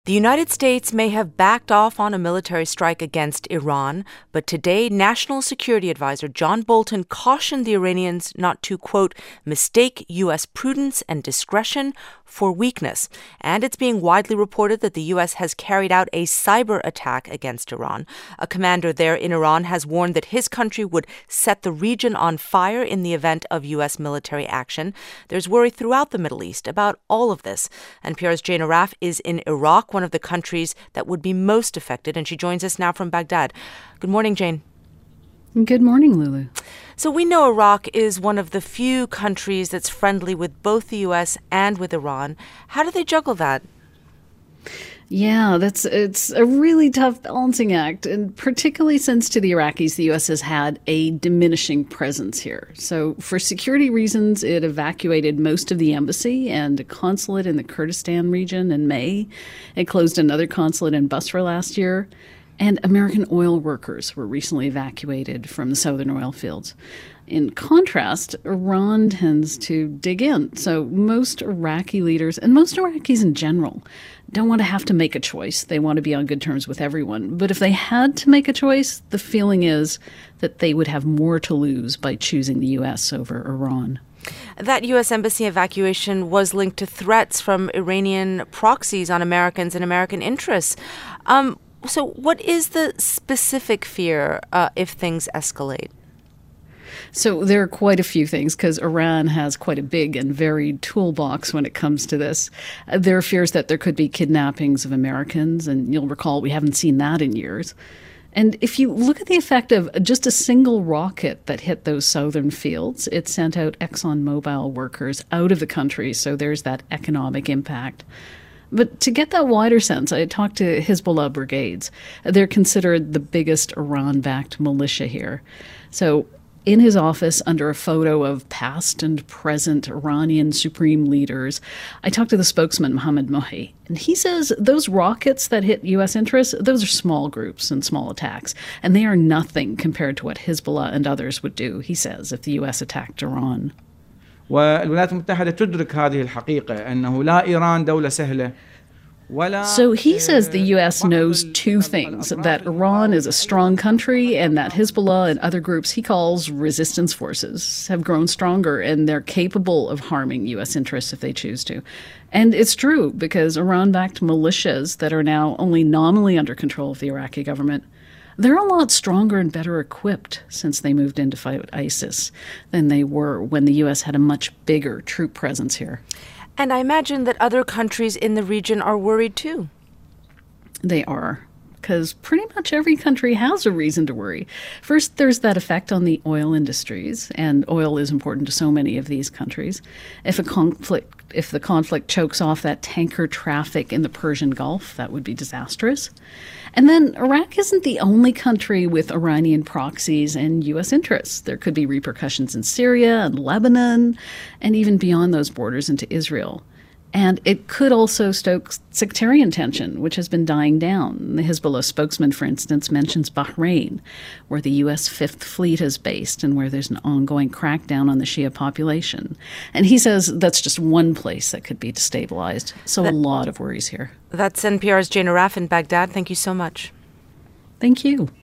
The United States may have backed off on a military strike against Iran, but today National Security Advisor John Bolton cautioned the Iranians not to, quote, mistake U.S. prudence and discretion for weakness. And it's being widely reported that the U.S. has carried out a cyber attack against Iran. A commander there in Iran has warned that his country would set the region on fire in the event of U.S. military action. There's worry throughout the Middle East about all of this. NPR's Jane Arraf is in Iraq, one of the countries that would be most affected, and she joins us now from Baghdad. Good morning, Jane. Good morning, Lulu. So we know Iraq is one of the few countries that's friendly with both the U.S. and with Iran. How do they juggle that? Yeah, it's a really tough balancing act, and particularly since to the Iraqis, the U.S. has had a diminishing presence here. So for security reasons, it evacuated most of the embassy and a consulate in the Kurdistan region in May. It closed another consulate in Basra last year. And American oil workers were recently evacuated from the southern oil fields. In contrast, Iran tends to dig in. So most Iraqi leaders, and most Iraqis in general, don't want to have to make a choice. They want to be on good terms with everyone. But if they had to make a choice, the feeling is that they would have more to lose by choosing the U.S. over Iran. That U.S. embassy evacuation was linked to threats from Iranian proxies on Americans and American interests. So what is the specific fear if things escalate? So there are quite a few things because Iran has quite a big and varied toolbox when it comes to this. There are fears that there could be kidnappings of Americans, and you'll recall we haven't seen that in years. And if you look at the effect of just a single rocket that hit those southern fields, it sent out ExxonMobil workers out of the country, so there's that economic impact. But to get that wider sense, I talked to Hezbollah brigades. They're considered the biggest Iran-backed militia here. So in his office, under a photo of past and present Iranian supreme leaders, I talked to the spokesman, Mohammad Mohi, and he says those rockets that hit U.S. interests, those are small groups and small attacks, and they are nothing compared to what Hezbollah and others would do, he says, if the U.S. attacked Iran. والولايات المتحدة تدرك هذه الحقيقة أنه لا إيران دولة سهلة. So he says the U.S. knows two things, that Iran is a strong country and that Hezbollah and other groups he calls resistance forces have grown stronger and they're capable of harming U.S. interests if they choose to. And it's true because Iran-backed militias that are now only nominally under control of the Iraqi government, they're a lot stronger and better equipped since they moved in to fight ISIS than they were when the U.S. had a much bigger troop presence here. And I imagine that other countries in the region are worried too. They are, because pretty much every country has a reason to worry. First, there's that effect on the oil industries, and oil is important to so many of these countries. If the conflict chokes off that tanker traffic in the Persian Gulf, that would be disastrous. And then Iraq isn't the only country with Iranian proxies and U.S. interests. There could be repercussions in Syria and Lebanon, and even beyond those borders into Israel. And it could also stoke sectarian tension, which has been dying down. The Hezbollah spokesman, for instance, mentions Bahrain, where the U.S. Fifth Fleet is based and where there's an ongoing crackdown on the Shia population. And he says that's just one place that could be destabilized. So a lot of worries here. That's NPR's Jane Arraf in Baghdad. Thank you so much. Thank you.